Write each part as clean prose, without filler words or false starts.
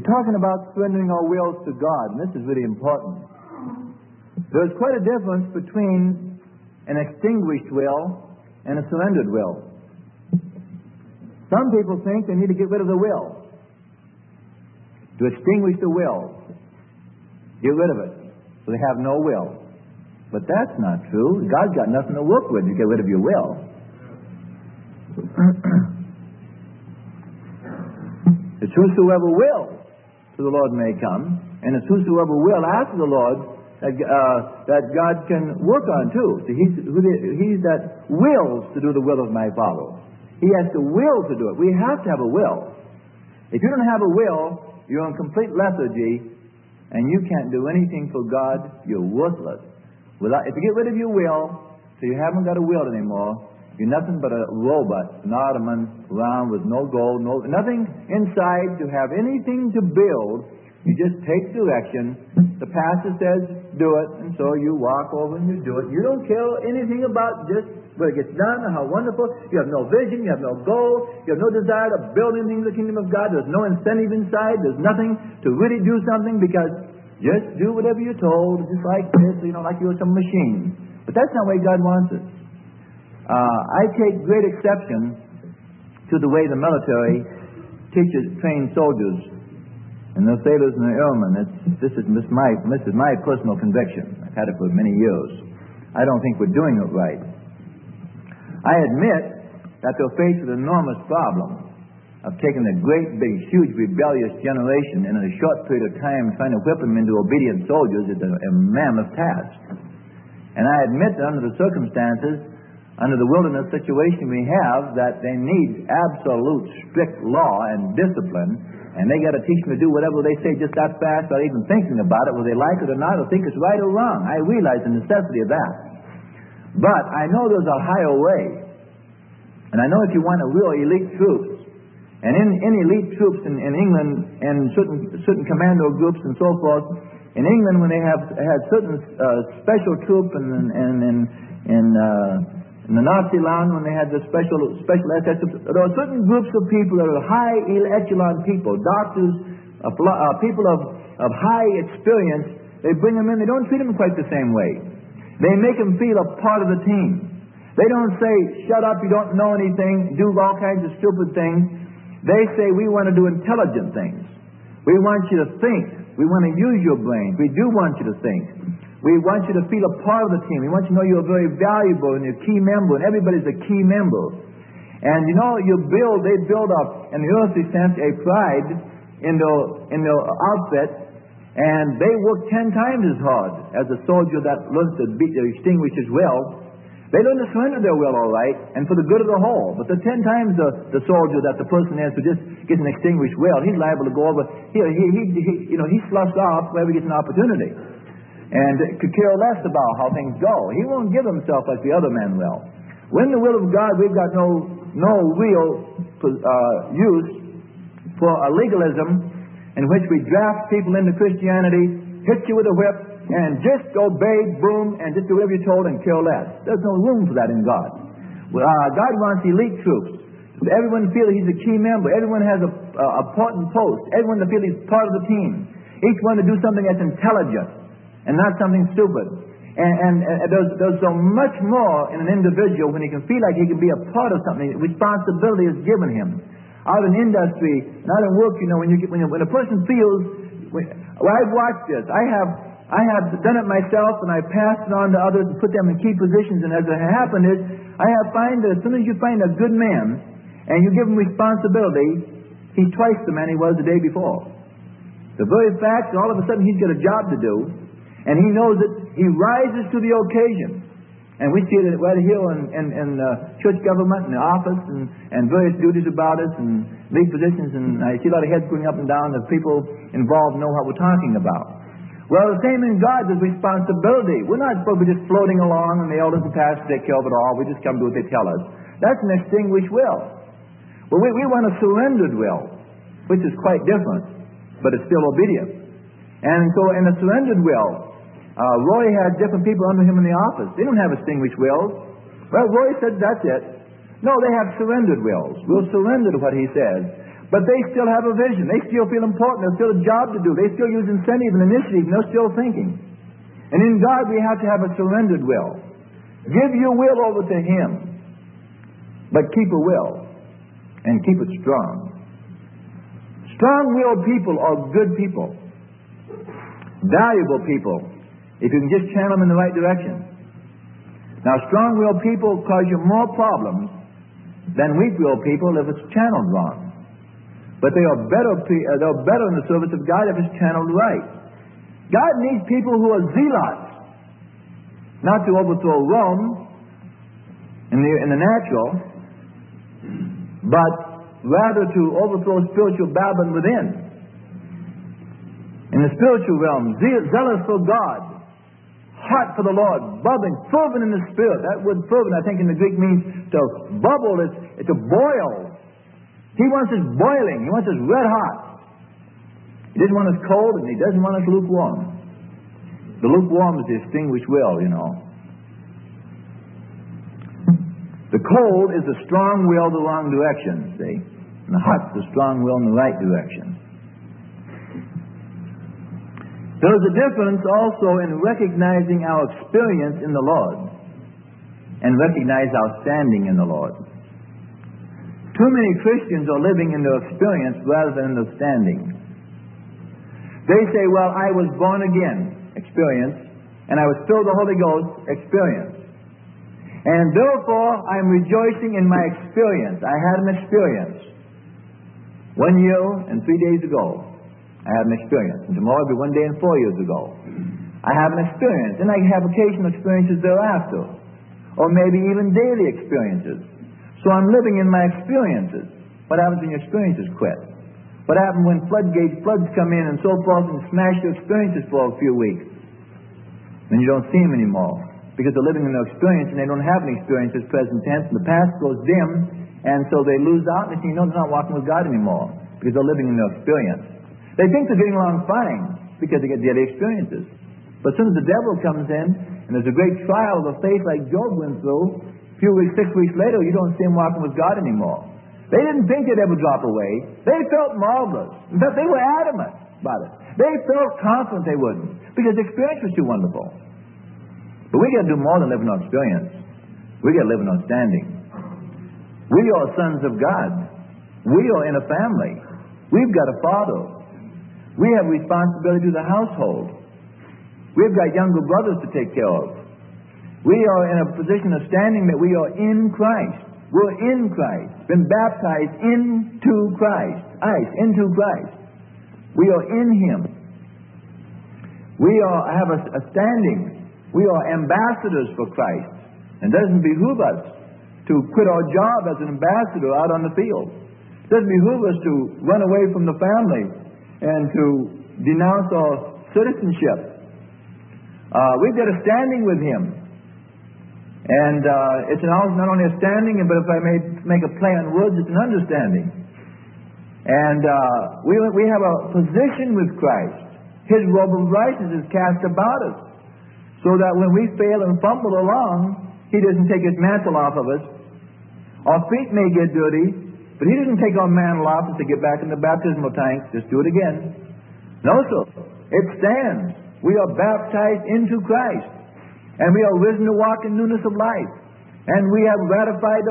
talking about surrendering our wills to God, and this is really important. There's quite a difference between an extinguished will and a surrendered will. Some people think they need to get rid of the will, to extinguish the will, get rid of it, so they have no will. But that's not true. God's got nothing to work with to get rid of your will. It's whosoever will to the Lord may come, and it's whosoever will after the Lord that God can work on too. So he's that wills to do the will of my Father. He has to will to do it. We have to have a will. If you don't have a will, you're in complete lethargy, and you can't do anything for God. You're worthless. If you get rid of your will, so you haven't got a will anymore, you're nothing but a robot, an ottoman, round with no goal, nothing inside to have anything to build. You just take direction. The pastor says, do it, and so you walk over and you do it. You don't care anything about just where it gets done or how wonderful. You have no vision, you have no goal, you have no desire to build anything in the kingdom of God. There's no incentive inside. There's nothing to really do something, because just do whatever you're told, just like this, like you're some machine. But that's not the way God wants us. I take great exception to the way the military trains soldiers and the sailors and the airmen. This is my personal conviction. I've had it for many years. I don't think we're doing it right. I admit that they're faced with an enormous problem of taking a great, big, huge, rebellious generation and in a short period of time trying to whip them into obedient soldiers is a mammoth task. And I admit that under the circumstances, under the wilderness situation we have, that they need absolute strict law and discipline, and they got to teach them to do whatever they say just that fast without even thinking about it, whether they like it or not, or think it's right or wrong. I realize the necessity of that. But I know there's a higher way. And I know if you want a real elite troops, and in elite troops in England and certain commando groups and so forth, in England when they had certain special troops in the Nazi land, when they had the special SS, there are certain groups of people that are high echelon people, doctors, people of high experience. They bring them in. They don't treat them quite the same way. They make them feel a part of the team. They don't say, shut up, you don't know anything, do all kinds of stupid things. They say, we want to do intelligent things. We want you to think. We want to use your brain. We do want you to think. We want you to feel a part of the team. We want you to know you're very valuable and you're a key member, and everybody's a key member. And they build up, in the earthly sense, a pride in their outfit, and they work 10 times as hard as a soldier that learns to extinguish his will. They learn to surrender their will all right, and for the good of the whole. But the 10 times the soldier that the person is who just gets an extinguished will, he's liable to go over. He sloughs off wherever he gets an opportunity, and could care less about how things go. He won't give himself like the other men will. When the will of God, we've got no real use for a legalism in which we draft people into Christianity, hit you with a whip, and just obey, boom, and just do whatever you're told and care less. There's no room for that in God. God wants elite troops. Everyone feels he's a key member. Everyone has a important post. Everyone to feel he's part of the team. Each one to do something that's intelligent and not something stupid. And there's so much more in an individual when he can feel like he can be a part of something. Responsibility is given him. Out in industry and out in work, when a person feels, I've watched this. I have done it myself, and I passed it on to others and put them in key positions. And as it happened is, I have found that as soon as you find a good man and you give him responsibility, he's twice the man he was the day before. The very fact that all of a sudden he's got a job to do, and he knows that he rises to the occasion. And we see it right here in church government and the office and various duties about us and lead positions. And I see a lot of heads going up and down. The people involved know what we're talking about. Well, the same in God, there's responsibility. We're not supposed to be just floating along and the elders and pastors take care of it all. We just come do what they tell us. That's an extinguished will. Well, we want a surrendered will, which is quite different, but it's still obedient. And so in a surrendered will, Roy had different people under him in the office. They don't have extinguished wills. Well, Roy said, that's it. No, they have surrendered wills. We'll surrender to what he says. But they still have a vision. They still feel important. There's still a job to do. They still use incentive and initiative, and they're still thinking. And in God, we have to have a surrendered will. Give your will over to Him, but keep a will, and keep it strong. Strong-willed people are good people, valuable people, if you can just channel them in the right direction. Now, strong-willed people cause you more problems than weak-willed people if it's channeled wrong. But they're better in the service of God if it's channeled right. God needs people who are zealots, not to overthrow Rome in the natural, but rather to overthrow spiritual Babylon within. In the spiritual realm, zealous for God, hot for the Lord, bubbling, fervent in the Spirit. That word fervent, I think, in the Greek means to bubble, it's to boil. He wants us boiling. He wants us red hot. He doesn't want us cold, and He doesn't want us lukewarm. The lukewarm is the extinguished will, you know. The cold is the strong will the wrong direction, see? And the hot is the strong will in the right direction. There is a difference also in recognizing our experience in the Lord and recognize our standing in the Lord. Too many Christians are living in their experience rather than in their standing. They say, well, I was born again, experience, and I was filled with the Holy Ghost, experience. And therefore, I'm rejoicing in my experience. I had an experience. 1 year and 3 days ago, I had an experience. And tomorrow will be 1 day and 4 years ago. I have an experience. And I have occasional experiences thereafter. Or maybe even daily experiences. So I'm living in my experiences. What happens when your experiences quit? What happens when floods come in and so forth and smash your experiences for a few weeks? And you don't see them anymore. Because they're living in their experience and they don't have any experiences, present tense, and the past goes dim, and so they lose out and they're not walking with God anymore. Because they're living in their experience. They think they're getting along fine because they get daily experiences. But as soon as the devil comes in and there's a great trial of faith like Job went through, a few weeks, 6 weeks later, you don't see him walking with God anymore. They didn't think they'd ever drop away. They felt marvelous. In fact, they were adamant about it. They felt confident they wouldn't because the experience was too wonderful. But we got to do more than live in our experience. We got to live in our standing. We are sons of God. We are in a family. We've got a father. We have responsibility to the household. We've got younger brothers to take care of. We are in a position of standing that we are in Christ. We're in Christ. Been baptized into Christ. Into Christ. We are in Him. We have a standing. We are ambassadors for Christ. And it doesn't behoove us to quit our job as an ambassador out on the field. It doesn't behoove us to run away from the family and to denounce our citizenship. We've got a standing with Him. And it's not only a standing, but if I may make a play on words, it's an understanding. And we have a position with Christ. His robe of righteousness is cast about us, so that when we fail and fumble along, He doesn't take His mantle off of us. Our feet may get dirty, but He doesn't take our mantle off us to get back in the baptismal tank. Just do it again. No, sir. It stands. We are baptized into Christ. And we are risen to walk in newness of life. And we have ratified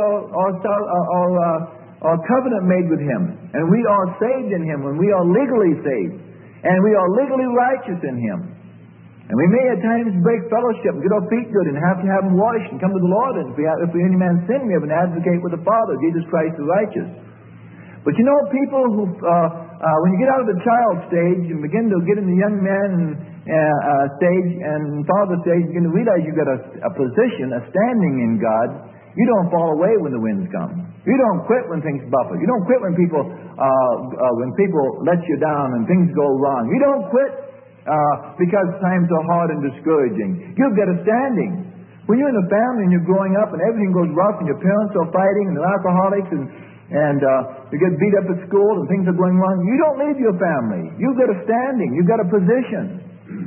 our covenant made with Him. And we are saved in Him when we are legally saved. And we are legally righteous in Him. And we may at times break fellowship and get our feet good and have to have them washed and come to the Lord. And if we any man sin, we have an advocate with the Father, Jesus Christ the righteous. But you know, people who, when you get out of the child stage and begin to get in the young man stage and father stage, you begin to realize you've got a position, a standing in God. You don't fall away when the winds come. You don't quit when things buffet. You don't quit when people let you down and things go wrong. You don't quit because times are hard and discouraging. You've got a standing. When you're in a family and you're growing up and everything goes rough and your parents are fighting and they're alcoholics and you get beat up at school and things are going wrong, you don't leave your family. You've got a standing. You've got a position.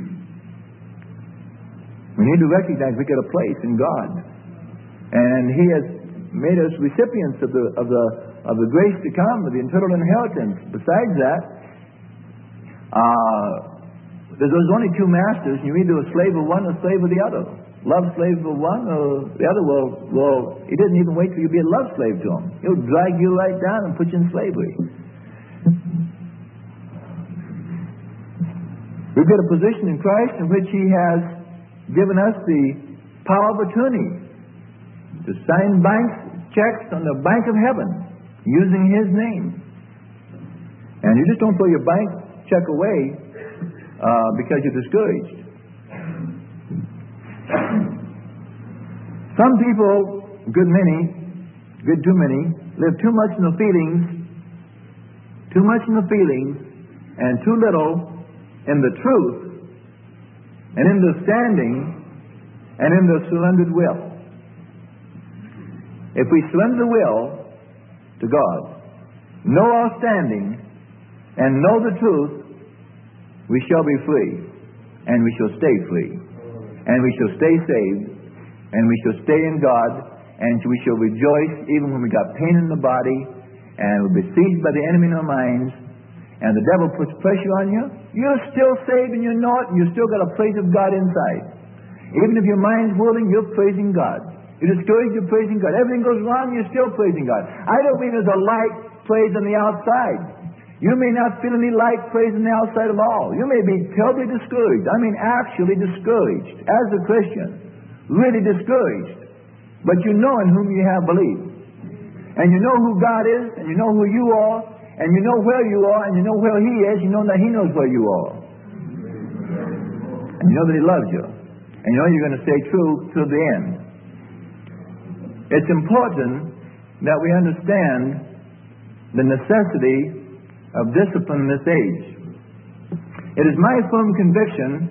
We need to recognize we've got a place in God. And He has made us recipients of the of the grace to come, of the eternal inheritance. Besides that, there's only two masters, and you're either a slave of one or a slave of the other. Love slave of one or the other. Well, he doesn't even wait till you be a love slave to him. He'll drag you right down and put you in slavery. We've got a position in Christ in which He has given us the power of attorney to sign checks on the bank of heaven using His name. And you just don't throw your bank check away because you're discouraged. Some people, good too many, live too much in the feelings, and too little in the truth, and in the standing, and in the surrendered will. If we surrender the will to God, know our standing, and know the truth, we shall be free, and we shall stay free, and we shall stay saved, and we shall stay in God, and we shall rejoice even when we got pain in the body, and we'll be besieged by the enemy in our minds, and the devil puts pressure on you. You're still saved and you know it, and you've still got a praise of God inside. Even if your mind's whirling, you're praising God. You're discouraged, you're praising God. Everything goes wrong, you're still praising God. I don't mean there's a light praise on the outside. You may not feel any light praise on the outside at all. You may be terribly discouraged. I mean actually discouraged as a Christian. Really discouraged. But you know in whom you have believed. And you know who God is, and you know who you are, and you know where you are, and you know where He is, you know that He knows where you are. And you know that He loves you. And you know you're going to stay true to the end. It's important that we understand the necessity of discipline in this age. It is my firm conviction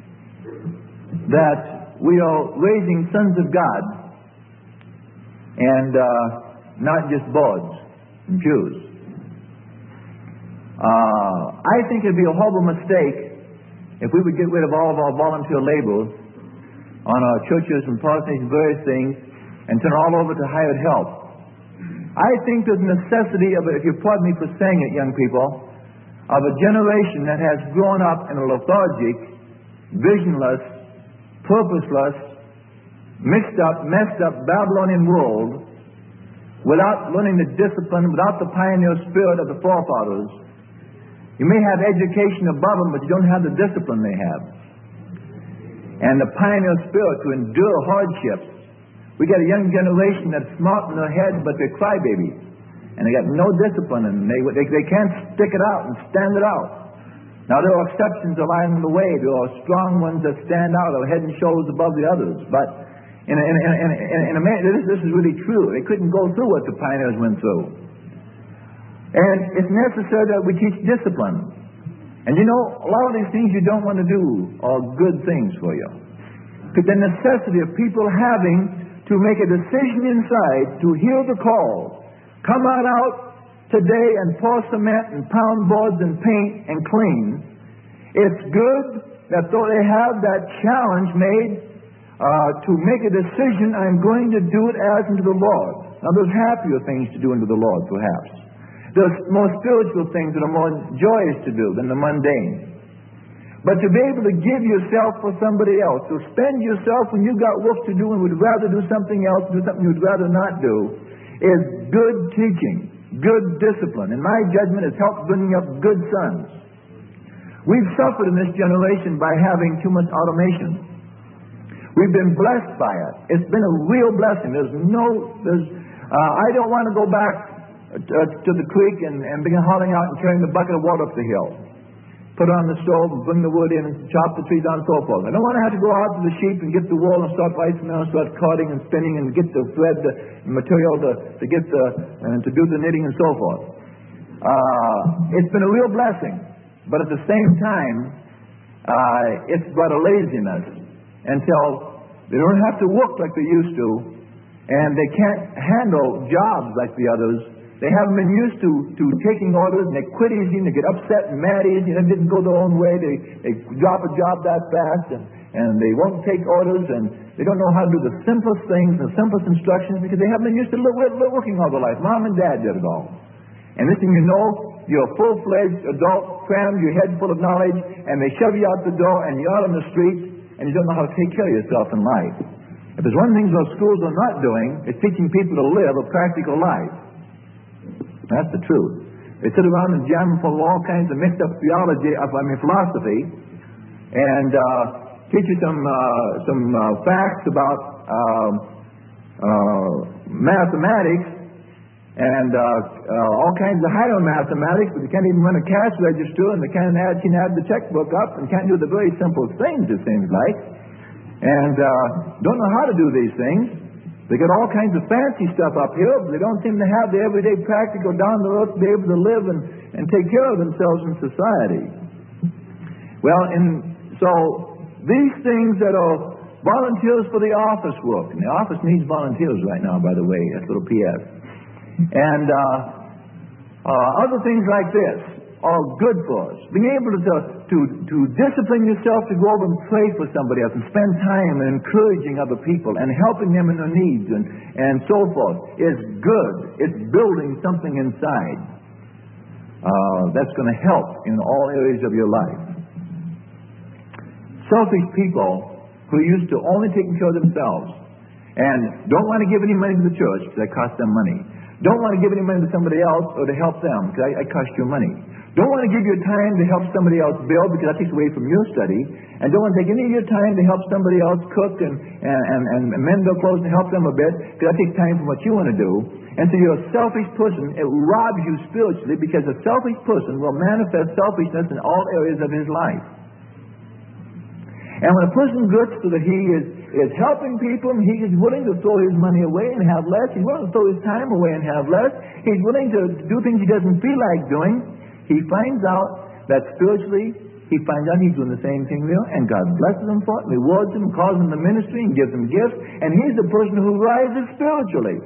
that we are raising sons of God and not just boards and pews. I think it'd be a horrible mistake if we would get rid of all of our volunteer labor on our churches and parsonage and various things and turn all over to hired help. I think there's a necessity of, if you pardon me for saying it, young people, of a generation that has grown up in a lethargic, visionless, purposeless, messed up Babylonian world without learning the discipline, without the pioneer spirit of the forefathers. You may have education above them, but you don't have the discipline they have. And the pioneer spirit to endure hardships. We got a young generation that's smart in their heads, but they're crybabies. And they got no discipline, and they can't stick it out and stand it out. Now, there are exceptions along the way. There are strong ones that stand out, are head and shoulders above the others. But in America, this is really true. They couldn't go through what the pioneers went through. And it's necessary that we teach discipline. And you know, a lot of these things you don't want to do are good things for you. Because the necessity of people having to make a decision inside to hear the call. Come on out today and pour cement and pound boards and paint and clean. It's good that though they have that challenge made to make a decision, I'm going to do it as unto the Lord. Now there's happier things to do unto the Lord, perhaps. There's more spiritual things that are more joyous to do than the mundane. But to be able to give yourself for somebody else, to spend yourself when you've got work to do and would rather do something else, do something you'd rather not do, is good teaching, good discipline. In my judgment, it's helped bringing up good sons. We've suffered in this generation by having too much automation. We've been blessed by it. It's been a real blessing. I don't want to go back to the creek and begin hauling out and carrying the bucket of water up the hill. Put on the stove and bring the wood in and chop the tree down and so forth. I don't want to have to go out to the sheep and get the wool and start ricing and start carding and spinning and get the thread, the material to get to do the knitting and so forth. It's been a real blessing, but at the same time, it's brought a laziness until they don't have to work like they used to, and they can't handle jobs like the others. They haven't been used to taking orders, and they quit easy, and they get upset and mad easy, and it didn't go their own way. They drop a job that fast, and they won't take orders, and They don't know how to do the simplest things, the simplest instructions, because they haven't been used to working all their life. Mom and Dad did it all. And this thing you know, you're a full-fledged adult, crammed, your head full of knowledge, and they shove you out the door, and you're out on the street, and you don't know how to take care of yourself in life. If there's one thing those schools are not doing, it's teaching people to live a practical life. That's the truth. They sit around and jam full of all kinds of mixed up philosophy, and teach you some facts about mathematics, and all kinds of high on mathematics, but they can't even run a cash register, and they can't add the checkbook up, and can't do the very simple things, it seems like, and don't know how to do these things. They got all kinds of fancy stuff up here, but they don't seem to have the everyday practical down the road to be able to live and take care of themselves in society. Well, so these things that are volunteers for the office work, and the office needs volunteers right now, by the way, that's a little P.S. And other things like this are good for us. Being able to discipline yourself to go over and pray for somebody else and spend time in encouraging other people and helping them in their needs and so forth is good. It's building something inside that's going to help in all areas of your life. Selfish people who are used to only taking care of themselves and don't want to give any money to the church because that costs them money. Don't want to give any money to somebody else or to help them because it costs you money. Don't want to give your time to help somebody else build because that takes away from your study. And don't want to take any of your time to help somebody else cook and mend their clothes and help them a bit because that takes time from what you want to do. And so you're a selfish person. It robs you spiritually because a selfish person will manifest selfishness in all areas of his life. And when a person gets to he is helping people, and he is willing to throw his money away and have less. He's willing to throw his time away and have less. He's willing to do things he doesn't feel like doing. He finds out that spiritually, he finds out he's doing the same thing there, and God blesses him for it, rewards him, calls him to ministry, and gives him gifts, and he's the person who rises spiritually.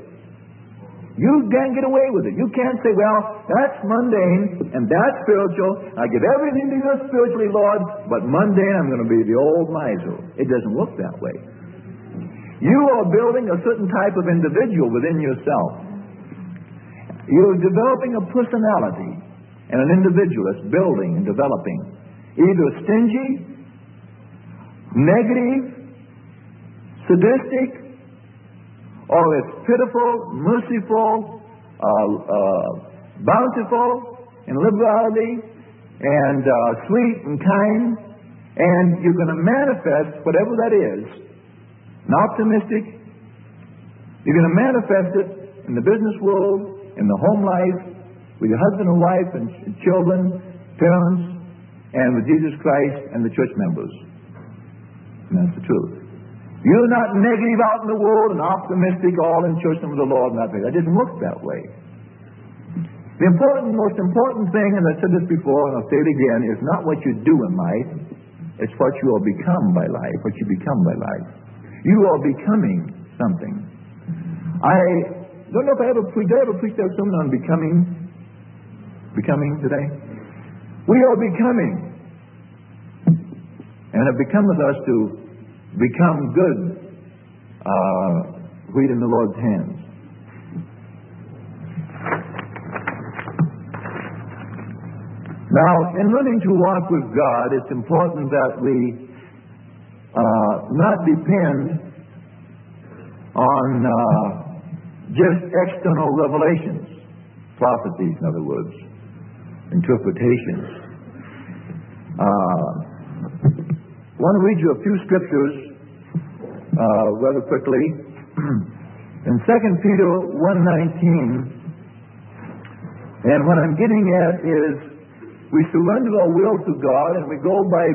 You can't get away with it. You can't say, well, that's mundane, and that's spiritual. I give everything to you spiritually, Lord, but mundane, I'm going to be the old miser. It doesn't work that way. You are building a certain type of individual within yourself. You're developing a personality and an individual that's building and developing. Either stingy, negative, sadistic, or it's pitiful, merciful, bountiful in liberality, and sweet and kind, and you're going to manifest whatever that is. And optimistic, you're going to manifest it in the business world, in the home life, with your husband and wife and children, parents, and with Jesus Christ and the church members. And that's the truth. You're not negative out in the world and optimistic all in church and with the Lord and that way. That doesn't work that way. The most important thing, and I said this before and I'll say it again, is not what you do in life. It's what you will become by life, what you become by life. You are becoming something. I don't know if I ever preached that sermon on becoming today. We are becoming. And it becometh us to become good wheat in the Lord's hands. Now, in learning to walk with God, it's important that we not depend on just external revelations, prophecies, in other words, interpretations. I want to read you a few scriptures rather quickly. In 2 Peter 1:19, and what I'm getting at is we surrender our will to God and we go by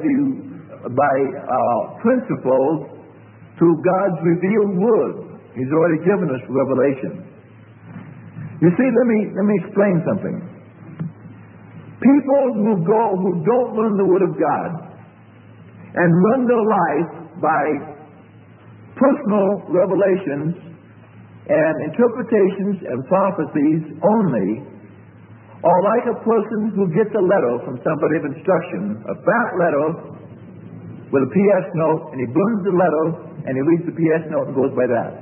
principles through God's revealed word. He's already given us revelation. You see, let me explain something. People who don't learn the word of God and run their life by personal revelations and interpretations and prophecies only are like a person who gets a letter from somebody of instruction, a fat letter with a P.S. note, and he burns the letter and he reads the P.S. note and goes by that.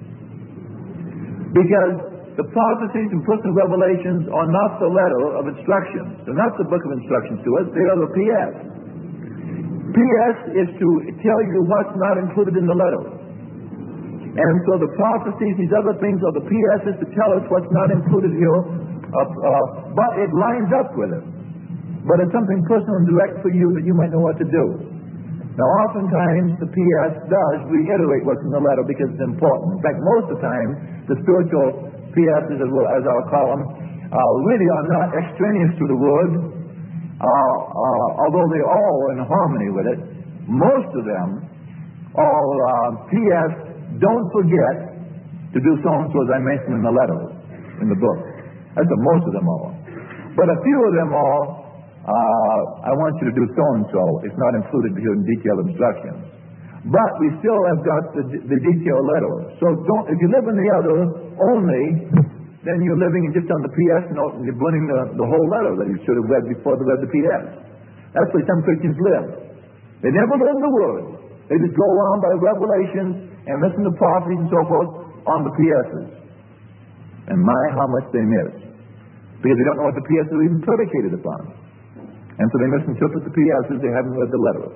Because the prophecies and personal revelations are not the letter of instructions. They're not the book of instructions to us. They are the P.S. P.S. is to tell you what's not included in the letter. And so the prophecies, these other things, are the P.S. is to tell us what's not included here, but it lines up with it. But it's something personal and direct for you that you might know what to do. Now, oftentimes, the P.S. does reiterate what's in the letter because it's important. In fact, most of the time, the spiritual P.S.s, as I'll call them, really are not extraneous to the Word, although they all are in harmony with it. Most of them are P.S. Don't forget to do so-and-so as I mentioned in the letter, in the book. That's what most of them are. But a few of them are, I want you to do so-and-so. It's not included here in detailed instructions. But we still have got the detailed letter. So if you live in the other only, then you're living just on the P.S. note and you're blending the whole letter that you should have read before they read the P.S. That's why some Christians live. They never learn the Word. They just go on by revelations and listen to prophecies and so forth on the P.S.s. And my, how much they miss. Because they don't know what the P.S.s are even predicated upon. And so they misinterpret the P.S.s. They haven't read the letter.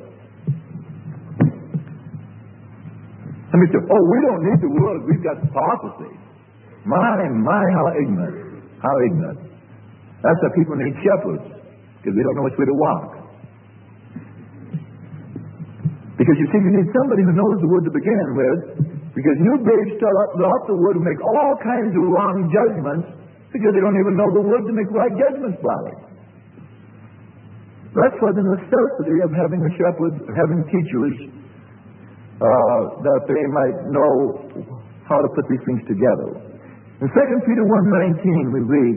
Somebody said, oh, we don't need the Word. We've got prophecy. My, how ignorant. How ignorant. That's why people need shepherds. Because they don't know which way to walk. Because you see, you need somebody who knows the Word to begin with. Because new babes start off the Word and make all kinds of wrong judgments because they don't even know the Word to make right judgments by it. That's why the necessity of having a shepherd, having teachers, that they might know how to put these things together. In 2 Peter 1:19 we read,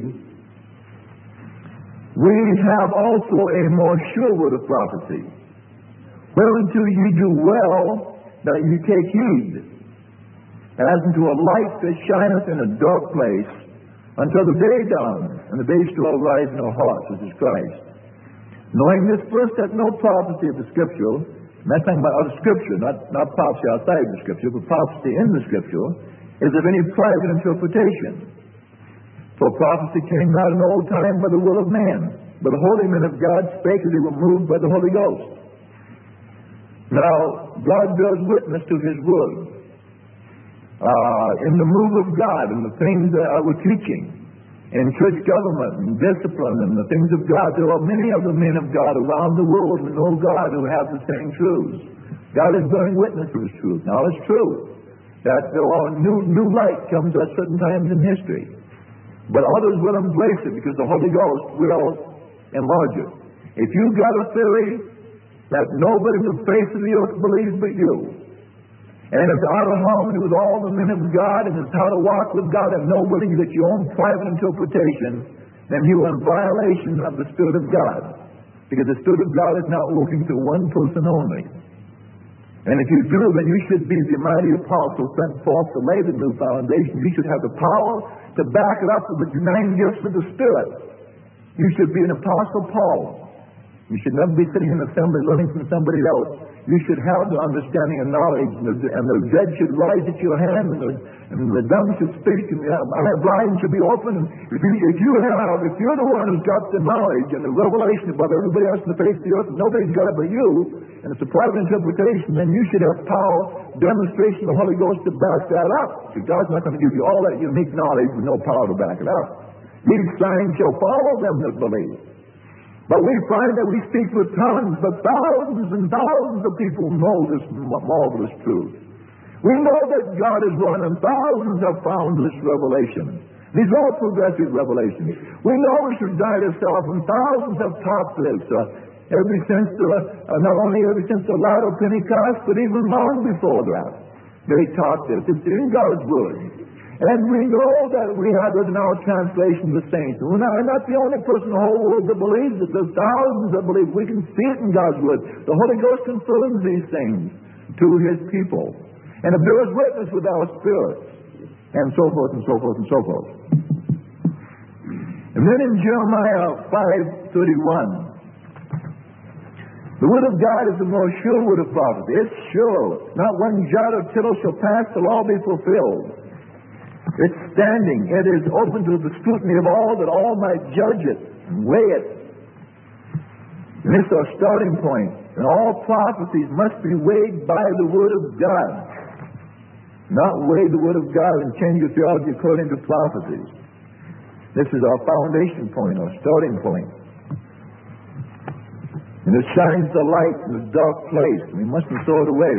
we have also a more sure word of prophecy, whereunto ye do well that ye take heed, as unto a light that shineth in a dark place, until the day dawns, and the day shall arise in our hearts, which is Christ. Knowing this first, that no prophecy of the Scripture, and that's talking about the Scripture, not prophecy outside the Scripture, but prophecy in the Scripture, is of any private interpretation. For prophecy came not in old time by the will of man, but the holy men of God spake as they were moved by the Holy Ghost. Now, God bears witness to His Word. In the move of God, and the things that we're teaching, in church government and discipline and the things of God, there are many other men of God around the world who know God who have the same truths. God is bearing witness to His truth. Now, it's true that there are new light comes at certain times in history, but others will embrace it because the Holy Ghost will enlarge it. If you've got a theory that nobody on the face of the earth believes but you, and it's out of harmony with all the men of God, and it's how to walk with God, and nobody that your own private interpretation, then you are in violation of the Spirit of God. Because the Spirit of God is not working through one person only. And if you do, then you should be the mighty apostle sent forth to lay the new foundation. You should have the power to back it up with the nine gifts of the Spirit. You should be an apostle Paul. You should never be sitting in an assembly learning from somebody else. You should have the understanding and knowledge, and the dead should rise at your hand, and the dumb should speak, and the blind should be open. If you're the one who's got the knowledge and the revelation above everybody else in the face of the earth, and nobody's got it but you, and it's a private interpretation, then you should have power, demonstration of the Holy Ghost to back that up. So God's not going to give you all that unique knowledge with no power to back it up. These signs shall follow them that believe. But we find that we speak with tongues, but thousands and thousands of people know this marvelous truth. We know that God is one, and thousands have found this revelation. These are all progressive revelations. We know we should die to self, and thousands have taught this not only ever since the light of Pentecost, but even long before that. They taught this. It's in God's Word. And we know that we have it in our translation of the saints. We're not the only person in the whole world that believes it. There's thousands that believe. We can see it in God's Word. The Holy Ghost confirms these things to His people. And it bears witness with our spirits. And so forth and so forth and so forth. And then in Jeremiah 5:31, The word of God is the most sure word of prophecy. It's sure. Not one jot or tittle shall pass till all be fulfilled. It's standing. It is open to the scrutiny of all, that all might judge it and weigh it. And this is our starting point. And all prophecies must be weighed by the word of God. Not weigh the word of God and change your theology according to prophecies. This is our foundation point, our starting point. And it shines the light in a dark place. We mustn't throw it away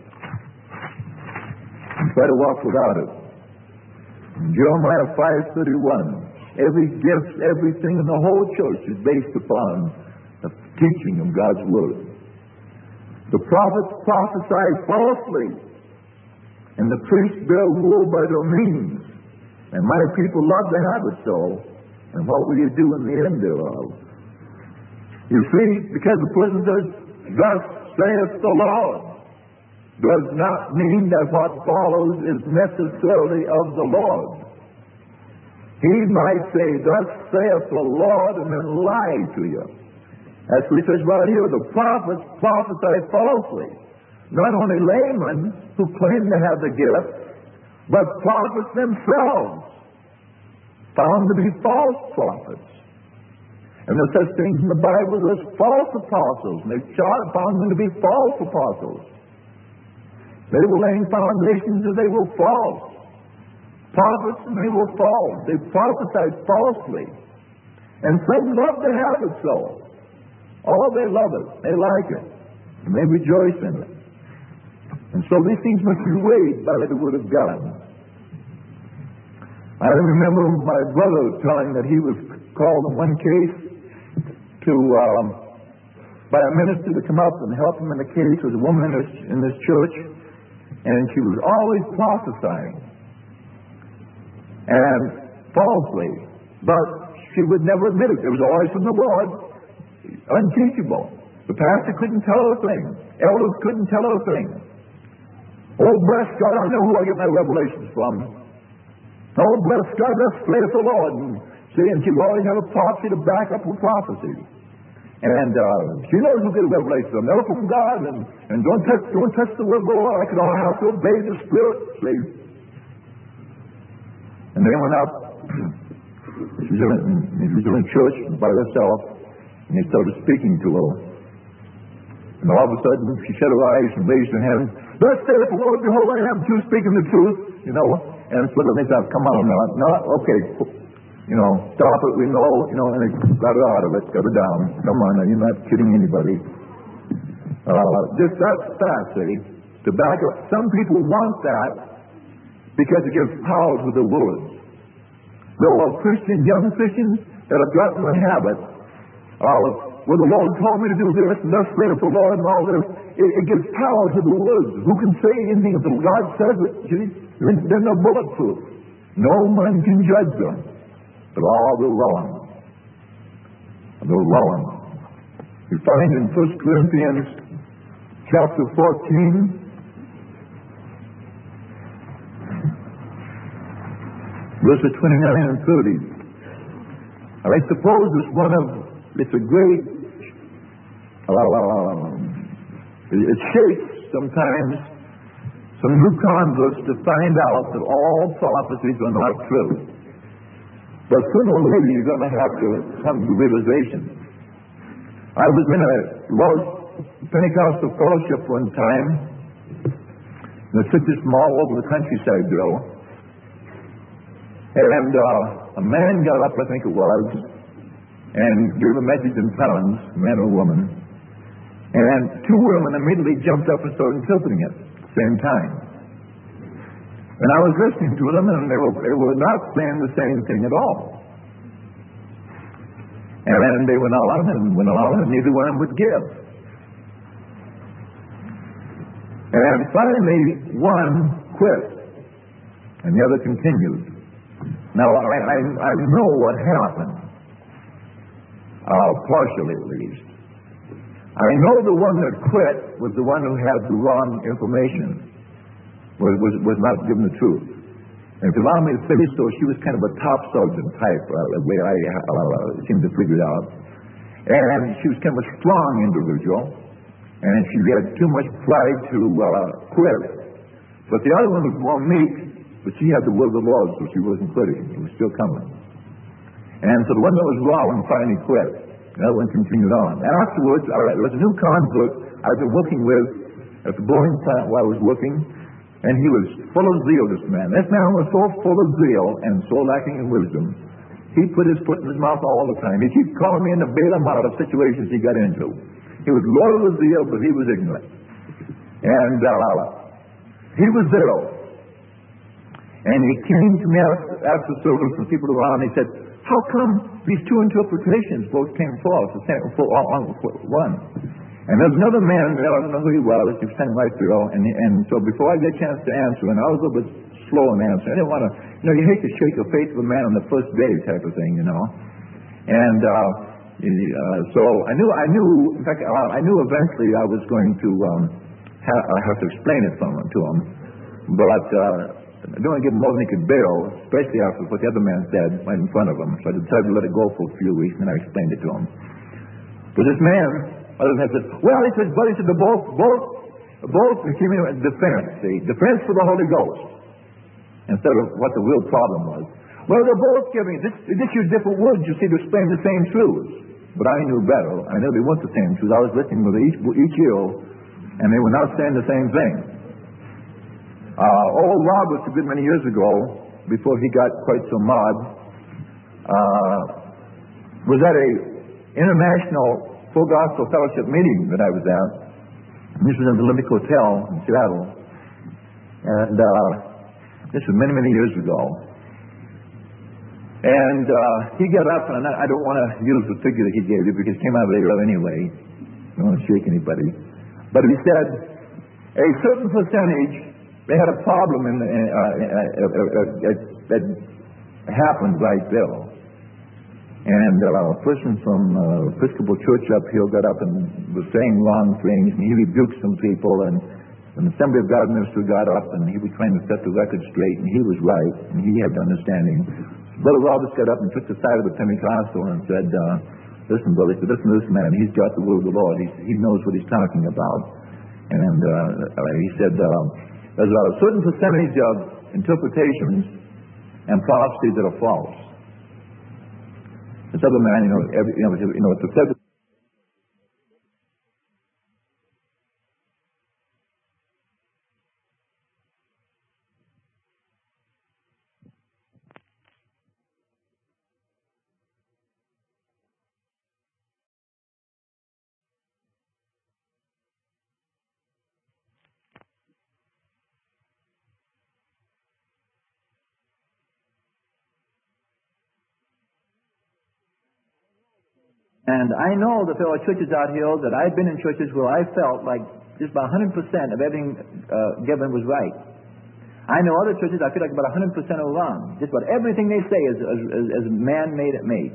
and try to walk without it. In Jeremiah 5:31, every gift, everything in the whole church is based upon the teaching of God's Word. The prophets prophesy falsely, and the priests bear rule by their means. And my people love to have it so. And what will you do in the end thereof? You see, because the person says, thus saith the Lord, does not mean that what follows is necessarily of the Lord. He might say, thus saith the Lord, and then lie to you. That's what he says right here. The prophets prophesy falsely. Not only laymen who claim to have the gift, but prophets themselves, found to be false prophets. And there's such things in the Bible as false apostles, and they found them to be false apostles. They were laying foundations and they were false. Prophets and they were false. They prophesied falsely. And some love to have it so. Oh, they love it. They like it. And they rejoice in it. And so these things must be weighed by the Word of God. I remember my brother telling that he was called in one case to by a minister to come up and help him in a case. There was a woman in this church, and she was always prophesying, and falsely, but she would never admit it. It was always from the Lord, unteachable. The pastor couldn't tell her a thing. Elders couldn't tell her a thing. Oh, bless God, I know who I get my revelations from. Oh, bless God, thus saith the Lord. And see, and she would always have a prophecy to back up her prophecy. And she knows who get a revelation from. They're from God, and don't touch the word of the Lord. I can only have to obey the Spirit. See? And they went up. She was in church by herself, and he started speaking to her. And all of a sudden, she shut her eyes and raised her hand. Thus saith the Lord, behold, I am too speaking the truth. You know, and so they said, come on now. No, okay. You know, stop it, we know, and they got her out of it, got her down. Come on now, you're not kidding anybody. Just that's that, see. To back up. Some people want that because it gives power to the words. There are Christians, young Christians, that have gotten the habit of, well, the Lord told me to do this, and thus saith the Lord, and all this. It gives power to the words. Who can say anything if the God says it? They're no bulletproof. No man can judge them. But all they're wrong. They're wrong. You find in 1 Corinthians chapter 14, verses 29 and 30. I suppose it's a great, it shakes sometimes some new converts to find out that all prophecies are not true. But sooner or later you're going to have to come to realization. I was in a large Pentecostal fellowship one time, and it's such a small over the countryside drill. And a man got up, I think it was, and gave a message in tongues, man or woman. And two women immediately jumped up and started interpreting it at the same time. And I was listening to them, and they were not saying the same thing at all. And then they went on, and neither one would give. And finally, one quit, and the other continued. Now, I know what happened, partially at least. I know the one that quit was the one who had the wrong information, was not given the truth. And if you allow me to say so, she was kind of a top sergeant type, the way I seem to figure it out. And she was kind of a strong individual. and she had too much pride to quit. But the other one was more meek, but she had the word of the Lord, so she wasn't quitting. It was still coming. And so the one that was wrong finally quit. The other one continued on. And afterwards, there was a new convert I've been working with at the boring plant where I was working, and he was full of zeal, this man. This man was so full of zeal and so lacking in wisdom, he put his foot in his mouth all the time. He kept calling me in to bail him out of situations he got into. He was loaded with zeal, but he was ignorant. And he was zeal. And he came to me after service, and people around, he said, how come these two interpretations both came false, the same one? And there's another man, I don't know who he was, he was standing right through, and so before I get a chance to answer, and I was a little bit slow in answering, I didn't want to, you hate to shake the faith of a man on the first day type of thing, And so I knew, in fact, I knew eventually I was going to have to explain it to him, but I don't want to give him more than he could bear, especially after what the other man said right in front of him. So I decided to let it go for a few weeks, and then I explained it to him. But this man, other than said, well, he said, but he said, both came in with defense, defense for the Holy Ghost, instead of what the real problem was. Well, they're both giving, this use different words, you see, to explain the same truths. But I knew better. I knew they weren't the same truths. I was listening with each ear, and they were not saying the same thing. Old Roberts, a good many years ago, before he got quite so mad, was at a international Full Gospel Fellowship meeting that I was at. This was in the Olympic Hotel in Seattle. And this was many, many years ago. And he got up, and I don't want to use the figure that he gave you because it came out later anyway. I don't want to shake anybody. But he said a certain percentage, they had a problem that happened right there. And a person from Episcopal Church up here got up and was saying wrong things, and he rebuked some people, and an Assembly of God minister got up, and he was trying to set the record straight, and he was right, and he had understanding. Brother Roberts got up and took the side of the Pentecostal and said, listen, brother, listen to this man. He's got the word of the Lord. He knows what he's talking about. And he said, there's a certain percentage of interpretations and prophecies that are false. This other man, it's a And I know that there are churches out here that I've been in churches where I felt like just about 100% of everything given was right. I know other churches I feel like about 100% are wrong. Just about everything they say is man-made it made.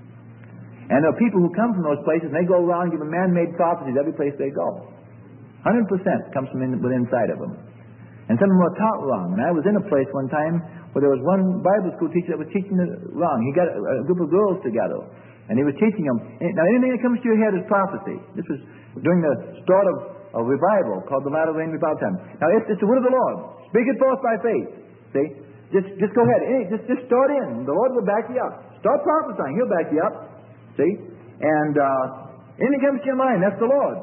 And there are people who come from those places and they go around giving man-made prophecies every place they go. 100% comes from within inside of them. And some of them are taught wrong. And I was in a place one time where there was one Bible school teacher that was teaching it wrong. He got a group of girls together. And he was teaching them. Now, anything that comes to your head is prophecy. This was during the start of a revival called the Latter Rain Revival Time. Now, it's the word of the Lord. Speak it forth by faith. See? Just go ahead. Just start in. The Lord will back you up. Start prophesying. He'll back you up. See? And anything comes to your mind, that's the Lord.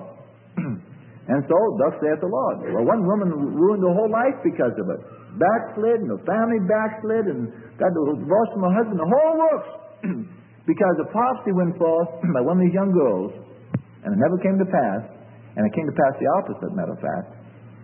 And so, thus saith the Lord. Well, one woman ruined her whole life because of it. Backslid, and her family backslid, and got divorced from her husband. The whole works. Because a prophecy went forth by one of these young girls, and it never came to pass, and it came to pass the opposite, matter of fact.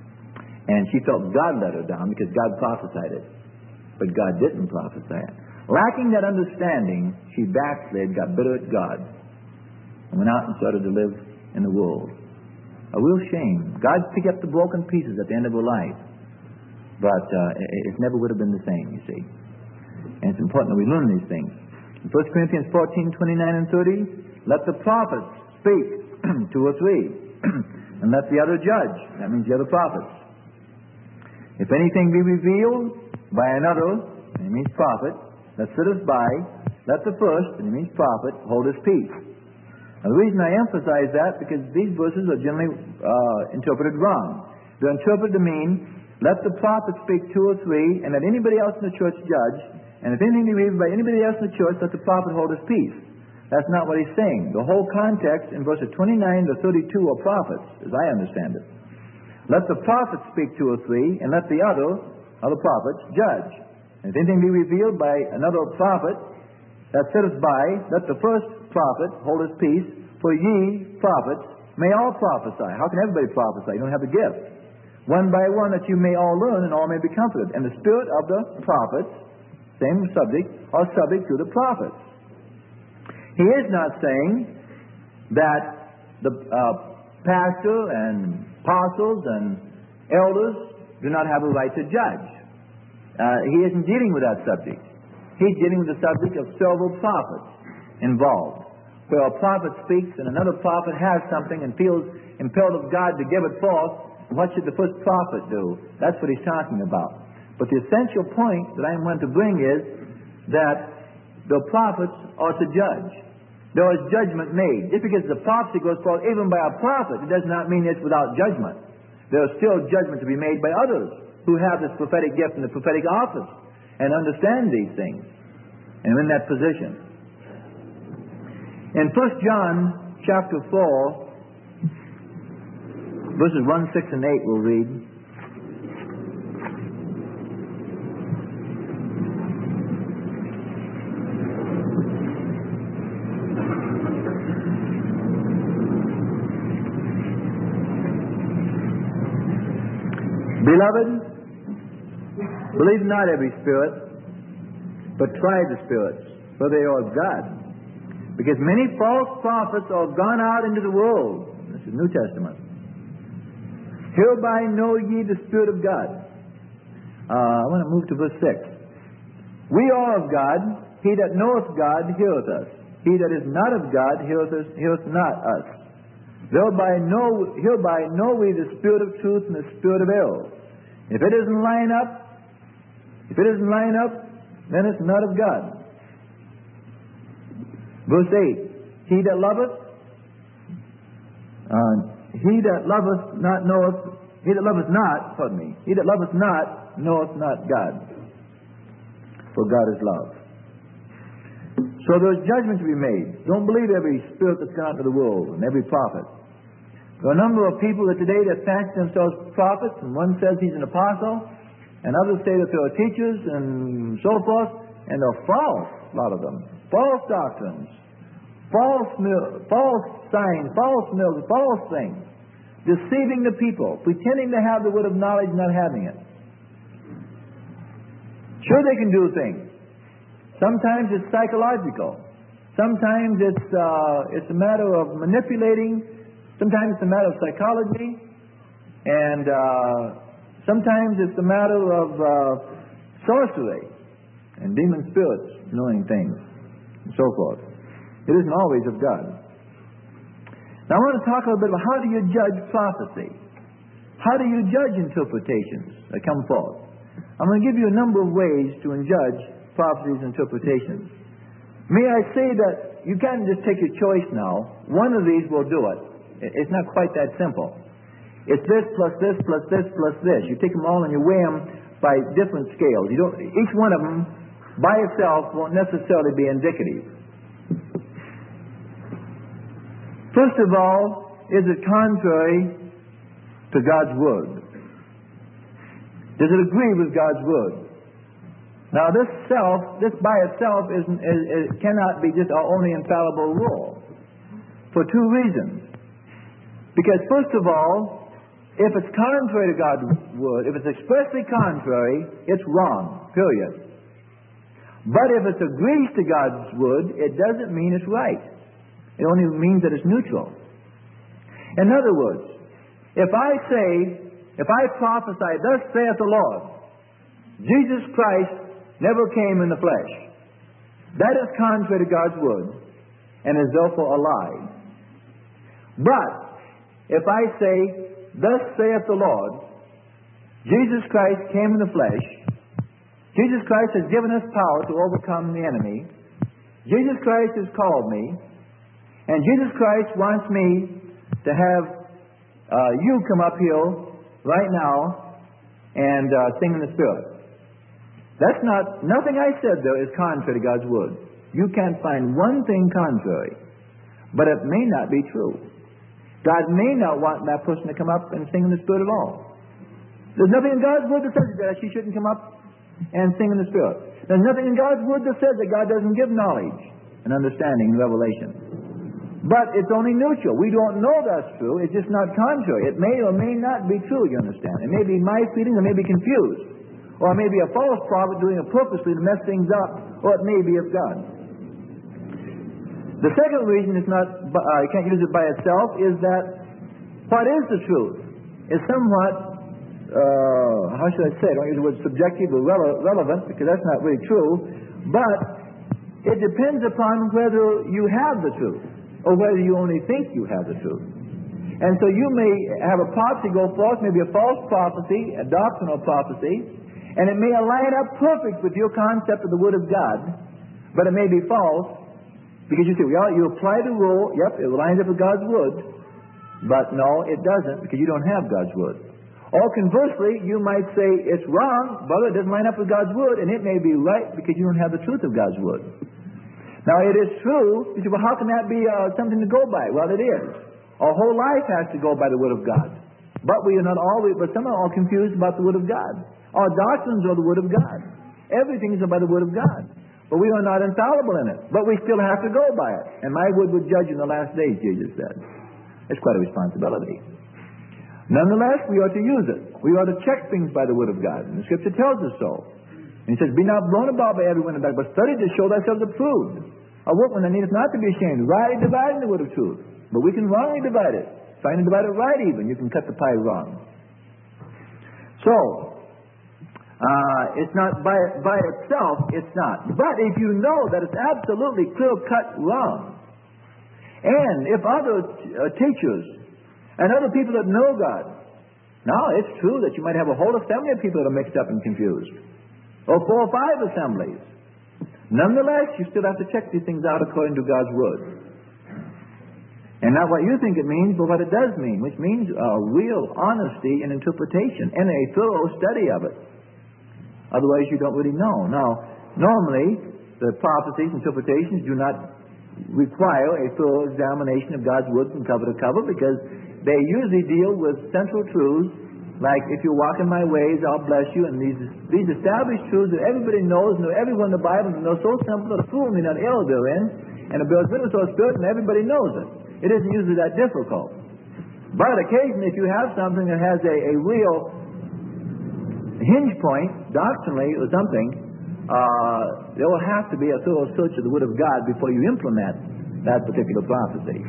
And she felt God let her down because God prophesied it. But God didn't prophesy it. Lacking that understanding, she backslid, got bitter at God, and went out and started to live in the world. A real shame. God picked up the broken pieces at the end of her life, but it never would have been the same, you see. And it's important that we learn these things. In 1 Corinthians 14, 29 and 30, let the prophets speak, 2 or 3, and let the other judge. That means the other prophets. If anything be revealed by another, and it means prophet, that sitteth by, let the first, and it means prophet, hold his peace. And the reason I emphasize that, because these verses are generally interpreted wrong. They're interpreted to mean, let the prophet speak 2 or 3, and let anybody else in the church judge, and if anything be read by anybody else in the church, let the prophet hold his peace. That's not what he's saying. The whole context in verses 29 to 32 are prophets, as I understand it. Let the prophet speak 2 or 3, and let the other prophets judge. And if anything be revealed by another prophet that sitteth by, let the first prophet hold his peace, for ye prophets may all prophesy. How can everybody prophesy? You don't have the gift. One by one, that you may all learn and all may be comforted. And the spirit of the prophets, same subject, are subject to the prophets. He is not saying that the pastor and apostles and elders do not have a right to judge. He isn't dealing with that subject. He's dealing with the subject of several prophets involved. Where a prophet speaks and another prophet has something and feels impelled of God to give it forth, what should the first prophet do? That's what he's talking about. But the essential point that I want to bring is that the prophets are to judge. There is judgment made. Just because the prophecy goes forth even by a prophet, it does not mean it's without judgment. There is still judgment to be made by others who have this prophetic gift and the prophetic office and understand these things and are in that position. In 1 John chapter 4, verses 1, 6, and 8 we'll read. Beloved, believe not every spirit, but try the spirits, for they are of God. Because many false prophets are gone out into the world. This is New Testament. Hereby know ye the Spirit of God. I want to move to verse 6. We are of God. He that knoweth God heareth us. He that is not of God heareth not us. Hereby know we the spirit of truth and the spirit of error. If it doesn't line up, then it's not of God. Verse 8. He that loveth not knoweth not God. For God is love. So there's judgment to be made. Don't believe every spirit that's gone out into the world and every prophet. There are a number of people that today that fancy themselves prophets, and one says he's an apostle, and others say that they are teachers and so forth, and they're false, a lot of them. False doctrines, false signs, false miracles, false things, deceiving the people, pretending to have the word of knowledge, not having it. Sure, they can do things. Sometimes it's psychological. Sometimes it's a matter of manipulating. Sometimes it's a matter of psychology, and sometimes it's a matter of sorcery and demon spirits knowing things and so forth. It isn't always of God. Now I want to talk a little bit about how do you judge prophecy? How do you judge interpretations that come forth? I'm going to give you a number of ways to judge prophecies and interpretations. May I say that you can't just take your choice now. One of these will do it. It's not quite that simple. It's this plus this plus this plus this. You take them all and you weigh them by different scales. Each one of them by itself won't necessarily be indicative. First of all, is it contrary to God's Word? Does it agree with God's Word? Now this by itself cannot be just our only infallible rule. For two reasons. Because first of all, if it's contrary to God's Word, if it's expressly contrary, it's wrong, period. But if it agrees to God's Word, it doesn't mean it's right. It only means that it's neutral. In other words, if I prophesy, thus saith the Lord, Jesus Christ never came in the flesh. That is contrary to God's Word and is therefore a lie. But if I say, thus saith the Lord, Jesus Christ came in the flesh, Jesus Christ has given us power to overcome the enemy, Jesus Christ has called me, And Jesus Christ wants me to have you come up here right now and sing in the Spirit. That's nothing I said there is contrary to God's Word. You can't find one thing contrary. But it may not be true. God may not want that person to come up and sing in the Spirit at all. There's nothing in God's Word that says that she shouldn't come up and sing in the Spirit. There's nothing in God's Word that says that God doesn't give knowledge and understanding and revelation. But it's only neutral. We don't know that's true. It's just not contrary. It may or may not be true, you understand. It may be my feelings, it may be confused. Or it may be a false prophet doing it purposely to mess things up. Or it may be of God. The second reason it's not, you can't use it by itself is that what is the truth is somewhat, how should I say, I don't use the word subjective or relevant because that's not really true, but it depends upon whether you have the truth or whether you only think you have the truth. And so you may have a prophecy go forth, maybe a false prophecy, a doctrinal prophecy, and it may line up perfect with your concept of the Word of God, but it may be false. Because you see, you apply the rule, yep, it lines up with God's Word, but no, it doesn't, because you don't have God's Word. Or conversely, you might say, it's wrong, brother, it doesn't line up with God's Word, and it may be right because you don't have the truth of God's Word. Now, it is true, you say, well, how can that be something to go by? Well, it is. Our whole life has to go by the Word of God. But we are not always, but some are all confused about the Word of God. Our doctrines are the Word of God. Everything is by the Word of God. But we are not infallible in it. But we still have to go by it. And my word would judge in the last days, Jesus said. It's quite a responsibility. Nonetheless, we ought to use it. We ought to check things by the Word of God. And the Scripture tells us so. And he says, be not blown about by every wind of doctrine, but study to show thyself approved. A workman that needeth not to be ashamed, rightly dividing the word of truth. But we can wrongly divide it. Trying to divide it right even. You can cut the pie wrong. So, it's not by itself, it's not. But if you know that it's absolutely clear-cut wrong, and if other teachers and other people that know God, now it's true that you might have a whole assembly of people that are mixed up and confused, or 4 or 5 assemblies. Nonetheless, you still have to check these things out according to God's Word. And not what you think it means, but what it does mean, which means real honesty in interpretation and a thorough study of it. Otherwise, you don't really know. Now, normally, the prophecies and interpretations do not require a thorough examination of God's Word from cover to cover because they usually deal with central truths like, if you walk in my ways, I'll bless you, and these established truths that everybody knows, and everyone in the Bible knows, so simple that a fool may not err therein, and a bears witness to a spirit, and everybody knows it. It isn't usually that difficult. But occasionally, if you have something that has a real hinge point, doctrinally or something, there will have to be a thorough search of the Word of God before you implement that particular prophecy.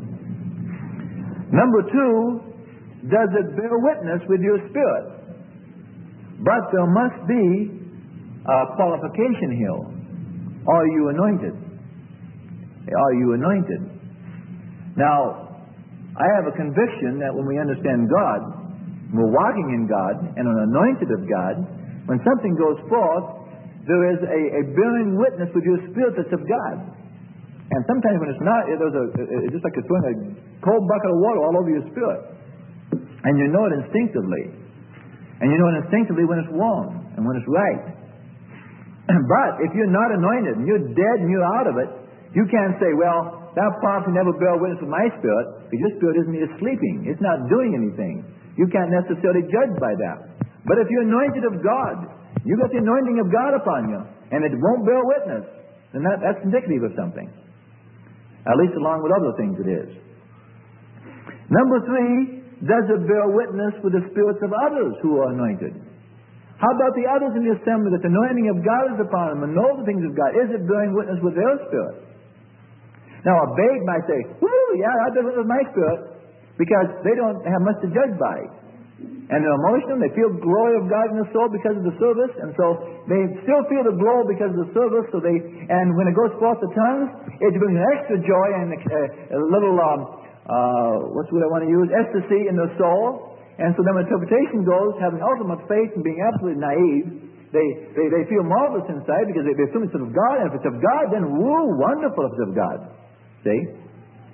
Number 2, does it bear witness with your spirit? But there must be a qualification here. Are you anointed? Are you anointed? Now, I have a conviction that when we understand God, we're walking in God and are anointed of God, when something goes forth, there is a bearing witness with your spirit that's of God. And sometimes when it's not, it's just like you're throwing a cold bucket of water all over your spirit. And you know it instinctively. And you know it instinctively when it's wrong and when it's right. But if you're not anointed and you're dead and you're out of it, you can't say, well, that prophecy never bear witness with my spirit, because your spirit isn't just sleeping. It's not doing anything. You can't necessarily judge by that. But if you're anointed of God, you got the anointing of God upon you, and it won't bear witness, then that's indicative of something. At least along with other things it is. Number 3, does it bear witness with the spirits of others who are anointed? How about the others in the assembly that the anointing of God is upon them and know the things of God? Is it bearing witness with their spirit? Now, a babe might say, woo, yeah, I bear witness with my spirit, because they don't have much to judge by. And they're emotional, they feel the glory of God in their soul because of the service, and so they still feel the glory because of the service, and when it goes forth the tongues, it brings an extra joy and a little, what's the word I want to use, ecstasy in their soul. And so then when interpretation goes, having ultimate faith and being absolutely naive, they feel marvelous inside because they assume it's of God, and if it's of God, then woo, wonderful if it's of God. See?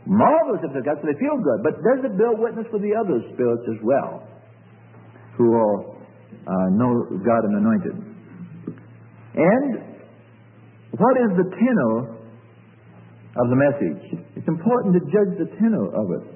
marvelous if they've got, so they feel good. But does it bear witness for the other spirits as well, who are know God and anointed? And what is the tenor of the message? It's important to judge the tenor of it.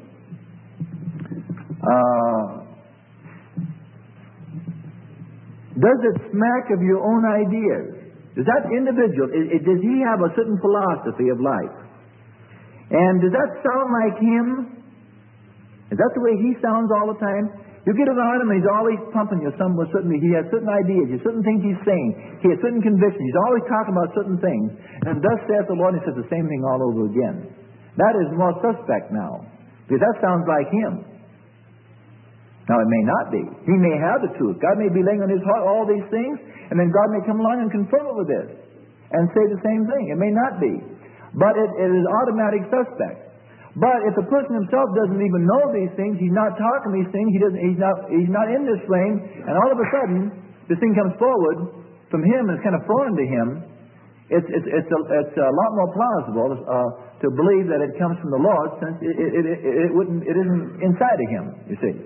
Does it smack of your own ideas? Does that individual, does he have a certain philosophy of life? And does that sound like him? Is that the way he sounds all the time? You get around him and he's always pumping you somewhere. Certainly, he has certain ideas, he has certain things he's saying. He has certain convictions. He's always talking about certain things. And thus saith the Lord, and he says the same thing all over again. That is more suspect now, because that sounds like him. Now, it may not be. He may have the truth. God may be laying on his heart all these things, and then God may come along and confirm it with this and say the same thing. It may not be. But it is automatic suspect. But if the person himself doesn't even know these things, he's not talking these things, he's not in this frame, and all of a sudden, this thing comes forward from him and it's kind of foreign to him, it's a lot more plausible to believe that it comes from the Lord, since it isn't inside of him, you see.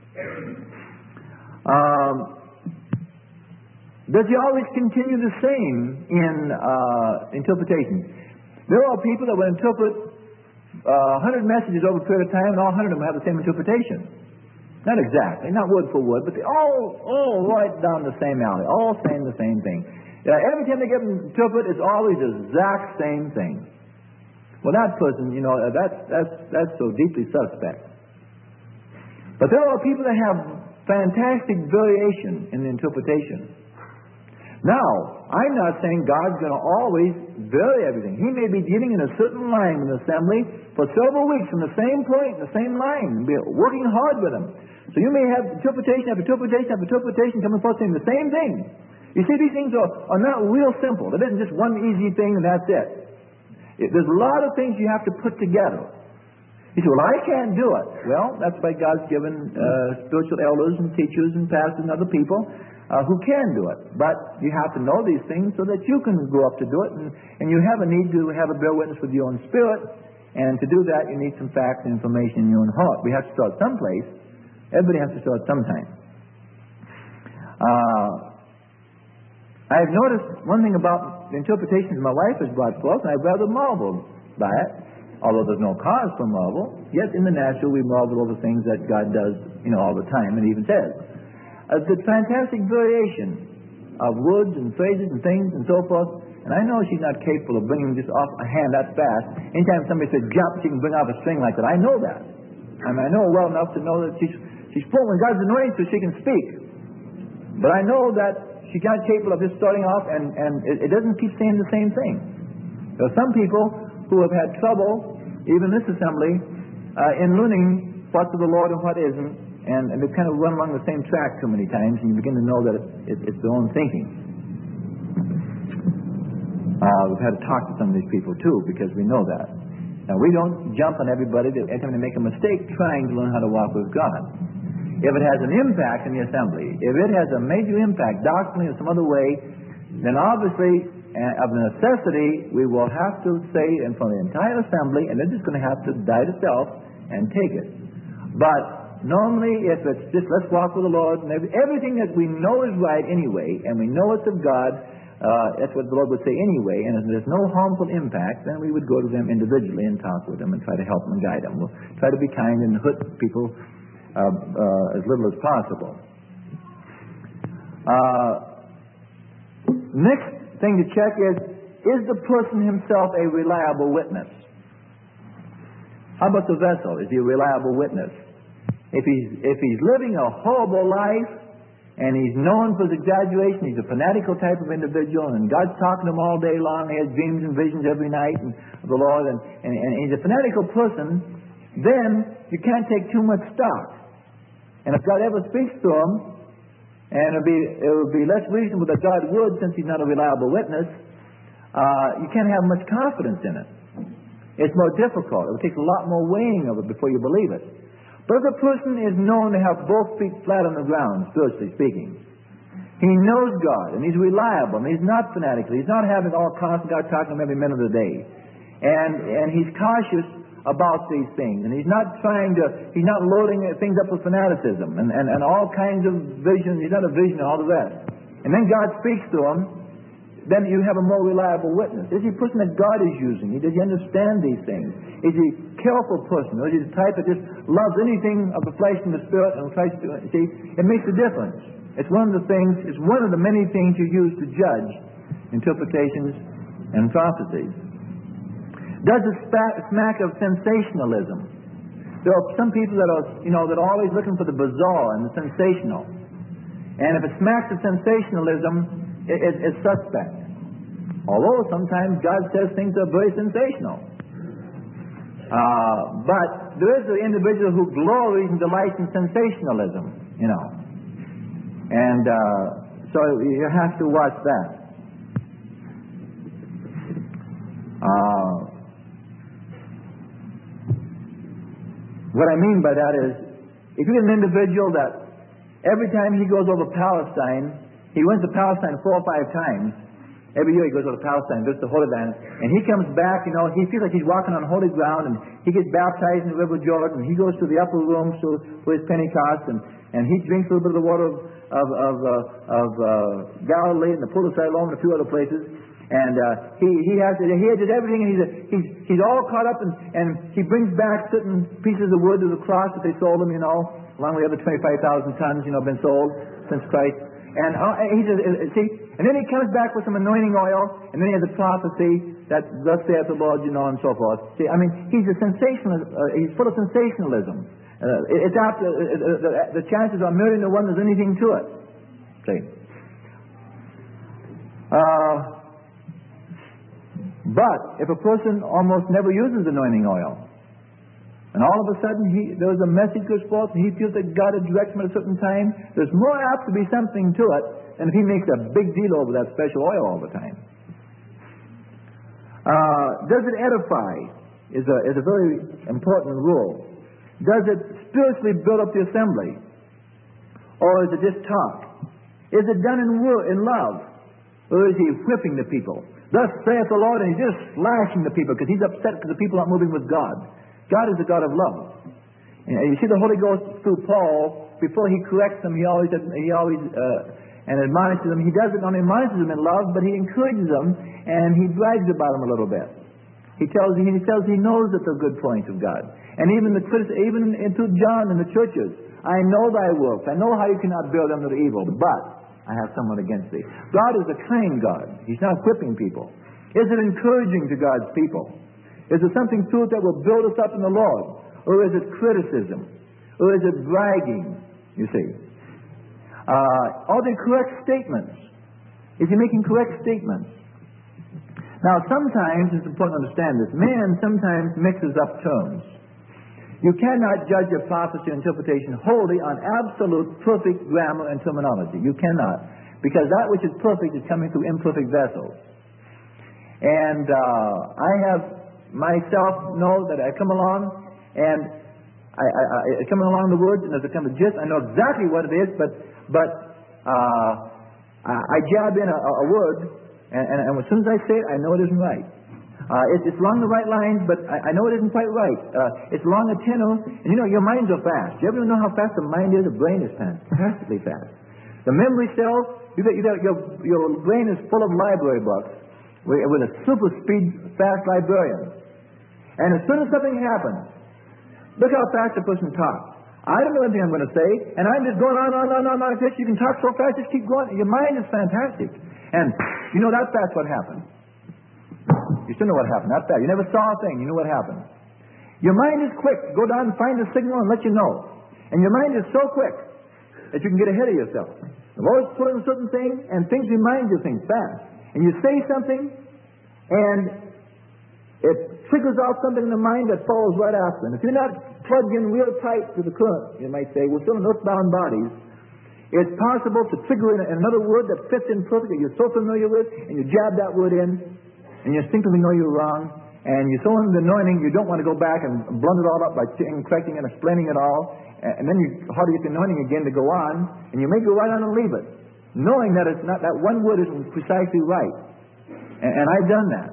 Does he always continue the same in interpretation? There are people that will interpret 100 messages over a period of time, and all 100 of them have the same interpretation. Not exactly, not word for word, but they all right down the same alley, all saying the same thing. Every time they get them interpret, it's always the exact same thing. Well, that person, that's so deeply suspect. But there are people that have fantastic variation in the interpretation. Now, I'm not saying God's going to always vary everything. He may be dealing in a certain line in the assembly for several weeks from the same point, the same line, and be working hard with them. So you may have interpretation after interpretation after interpretation coming forth saying the same thing. You see, these things are not real simple. It isn't just one easy thing and that's it. There's a lot of things you have to put together. You say, well, I can't do it. Well, that's why God's given spiritual elders and teachers and pastors and other people who can do it. But you have to know these things so that you can grow up to do it. And you have a need to have a bear witness with your own spirit. And to do that, you need some facts and information in your own heart. We have to start someplace. Everybody has to start sometime. I've noticed one thing about the interpretations my wife has brought forth, and I've rather marveled by it. Although there's no cause for marvel, yet in the natural we marvel over things that God does, all the time, and even says. The fantastic variation of words and phrases and things and so forth, and I know she's not capable of bringing this off a hand that fast. Anytime somebody says jump, she can bring off a string like that. I know that. I know her well enough to know that she's full when God's anointed so she can speak. But I know that she's not capable of just starting off and it doesn't keep saying the same thing. There are some people who have had trouble, even this assembly, in learning what's of the Lord and what isn't, and they've kind of run along the same track too many times, and you begin to know that it's their own thinking. We've had to talk to some of these people too, because we know that. Now, we don't jump on everybody every time they make a mistake trying to learn how to walk with God. If it has an impact in the assembly, if it has a major impact doctrinally or some other way, then obviously, of necessity, we will have to say in front of the entire assembly, and they're just going to have to die to self and take it. But normally, if it's just let's walk with the Lord, and everything that we know is right anyway, and we know it's of God, that's what the Lord would say anyway, and if there's no harmful impact, then we would go to them individually and talk with them and try to help them and guide them. We'll try to be kind and hurt people as little as possible. Next thing to check is the person himself a reliable witness? How about the vessel? Is he a reliable witness? If he's living a horrible life and he's known for his exaggeration, he's a fanatical type of individual, and God's talking to him all day long, he has dreams and visions every night of the Lord, and he's a fanatical person, then you can't take too much stock. And if God ever speaks to him, and it would be less reasonable that God would, since he's not a reliable witness, you can't have much confidence in it. It's more difficult. It would take a lot more weighing of it before you believe it. But if a person is known to have both feet flat on the ground, spiritually speaking, he knows God, and he's reliable, and he's not fanatical. He's not having all constant God talking to him every minute of the day. And he's cautious about these things. And he's not loading things up with fanaticism and all kinds of visions. He's not a vision and all the rest. And then God speaks to him. Then you have a more reliable witness. Is he a person that God is using? Does he understand these things? Is he a careful person? Or is he the type that just loves anything of the flesh and the spirit and tries to see? It makes a difference. It's one of the many things you use to judge interpretations and prophecies. Does it smack of sensationalism? There are some people that are always looking for the bizarre and the sensational. And if it smacks of sensationalism, it's suspect. Although sometimes God says things that are very sensational. But there is an individual who glories and delights in sensationalism, And so you have to watch that. What I mean by that is, if you get an individual that every time he goes over Palestine, he went to Palestine 4 or 5 times. Every year he goes over to Palestine, visits the Holy Land, and he comes back, he feels like he's walking on holy ground, and he gets baptized in the River Jordan, and he goes to the upper rooms for his Pentecost, and he drinks a little bit of the water of Galilee and the pool of Siloam and a few other places, and he does everything, and he's all caught up, and he brings back certain pieces of wood to the cross that they sold him, along with the other 25,000 tons, been sold since Christ. And and then he comes back with some anointing oil, and then he has a prophecy that thus saith the Lord, and so forth. See, he's a sensationalist. He's full of sensationalism. The chances are 1,000,000 to 1 there's anything to it. See. But if a person almost never uses anointing oil, and all of a sudden there was a message goes forth, and he feels that God had directed him at a certain time, there's more apt to be something to it than if he makes a big deal over that special oil all the time. Does it edify? Is a very important rule. Does it spiritually build up the assembly? Or is it just talk? Is it done in love? Or is he whipping the people? Thus saith the Lord, and he's just slashing the people because he's upset because the people aren't moving with God. God is a God of love. And you see the Holy Ghost through Paul, before he corrects them, he always and admonishes them. He doesn't only admonish them in love, but he encourages them, and he brags about them a little bit. He tells he knows that they're good points of God. And even into John in the churches, I know thy works. I know how you cannot bear them that are evil, but I have someone against thee. God is a kind God. He's not whipping people. Is it encouraging to God's people? Is it something to it that will build us up in the Lord? Or is it criticism? Or is it bragging? You see. Are they correct statements? Is he making correct statements? Now, sometimes, it's important to understand this, man sometimes mixes up terms. You cannot judge a prophecy or interpretation wholly on absolute perfect grammar and terminology. You cannot. Because that which is perfect is coming through imperfect vessels. And I have myself know that I come along and I come along the words, and as I come to gist, I know exactly what it is, but I jab in a word, and as soon as I say it, I know it isn't right. It's along the right lines, but I know it isn't quite right. It's along a tenor, and your minds are fast. You ever know how fast the mind is? The brain is fantastically fast. The memory cells, your brain is full of library books with a super speed, fast librarian. And as soon as something happens, look how fast a person talks. I don't know anything I'm going to say, and I'm just going on like this. You can talk so fast, just keep going. Your mind is fantastic. And that's what happened. You still know what happened. That's that. You never saw a thing. You know what happened. Your mind is quick. Go down and find the signal and let you know. And your mind is so quick that you can get ahead of yourself. The Lord's put in a certain thing, and things remind you of things fast. And you say something, and it triggers out something in the mind that follows right after. And if you're not plugged in real tight to the current, you might say, we're still in earthbound bodies, it's possible to trigger in another word that fits in perfectly, you're so familiar with, and you jab that word in, and you instinctively know you're wrong, and you're so under the anointing, you don't want to go back and blunder it all up by correcting and explaining it all, and then you hardly get the anointing again to go on, and you may go right on and leave it, knowing that it's not, that one word isn't precisely right. And I've done that.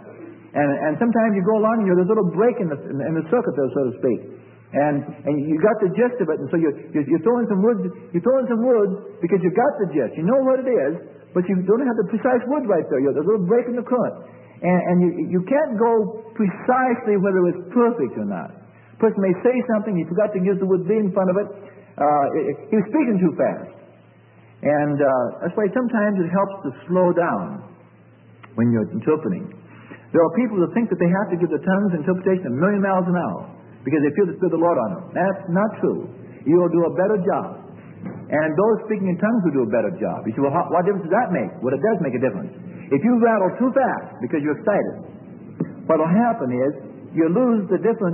And sometimes you go along and there's a little break in the circuit there, so to speak. And you got the gist of it, and so you throw in some words. You throw in some words because you got the gist. You know what it is, but you don't have the precise words right there. There's a little break in the current, and you can't go precisely whether it's perfect or not. A person may say something, he forgot to use the word "be" in front of it. He was speaking too fast, and that's why sometimes it helps to slow down when you're interpreting. There are people who think that they have to give the tongue's interpretation 1,000,000 miles an hour because they feel the Spirit of the Lord on them. That's not true. You'll do a better job. And those speaking in tongues will do a better job. You say, well, what difference does that make? Well, it does make a difference. If you rattle too fast because you're excited, what will happen is you lose the different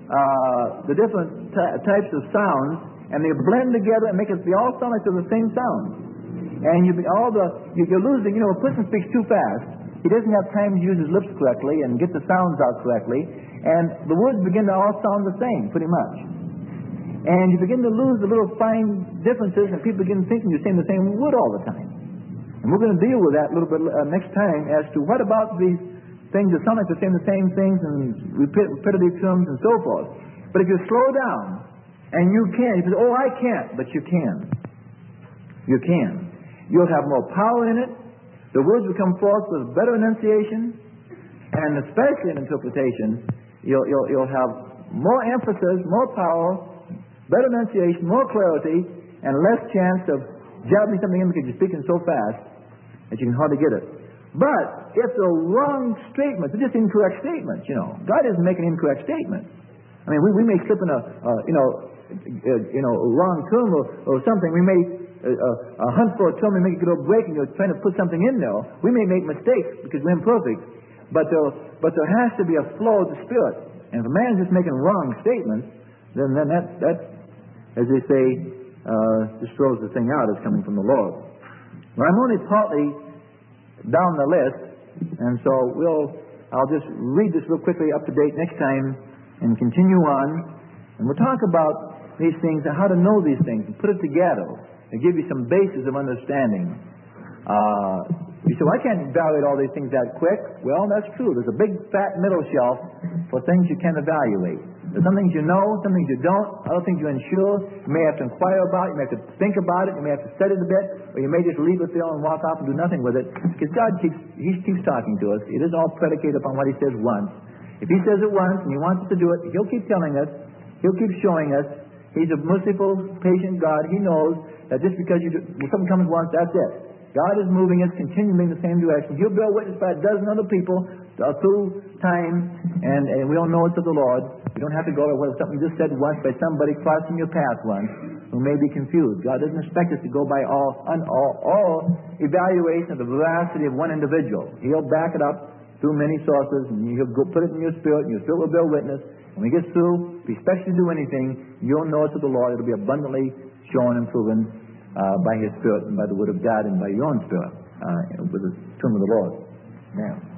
types of sounds, and they blend together and they all sound like they're the same sound. And you're losing. You know, a person speaks too fast. He doesn't have time to use his lips correctly and get the sounds out correctly, and the words begin to all sound the same, pretty much. And you begin to lose the little fine differences, and people begin thinking you're saying the same word all the time. And we're going to deal with that a little bit next time as to what about these things that sound like they're saying the same things and repetitive terms and so forth. But if you slow down, and you can, you say, oh, I can't, but you can. You can. You'll have more power in it. The words will come forth with better enunciation, and especially in interpretation, you'll have more emphasis, more power, better enunciation, more clarity, and less chance of jabbing something in because you're speaking so fast that you can hardly get it. But if the wrong statements, they're just incorrect statements, you know. God isn't making incorrect statements. I mean, we may slip in a wrong term or something. We may a hunt for a term, we make it go break, and you're trying to put something in there. We may make mistakes because we're imperfect, but there has to be a flow of the Spirit. And if a man's just making wrong statements, then that, as they say, just throws the thing out as coming from the Lord. Well, I'm only partly down the list, and so I'll just read this real quickly up to date next time and continue on, and we'll talk about these things and how to know these things and put it together and give you some basis of understanding. You say, well, I can't evaluate all these things that quick. Well, that's true. There's a big, fat middle shelf for things you can evaluate. There's some things you know, some things you don't, other things you're unsure. You may have to inquire about it, you may have to think about it, you may have to study it a bit, or you may just leave it there and walk off and do nothing with it. Because God keeps talking to us. It is all predicated upon what He says once. If He says it once and He wants us to do it, He'll keep telling us, He'll keep showing us. He's a merciful, patient God. He knows that just because something comes once, that's it. God is moving us continually in the same direction. He'll bear witness by a dozen other people through time, and we all know it's of the Lord. You don't have to go to something just said once by somebody crossing your path once who may be confused. God doesn't expect us to go by all evaluation of the veracity of one individual. He'll back it up through many sources, and He'll put it in your spirit, and your spirit will bear witness. When we get through, if we especially do anything, you'll know it's of the Lord. It'll be abundantly shown and proven by His Spirit and by the Word of God and by your own Spirit with the term of the Lord. Now.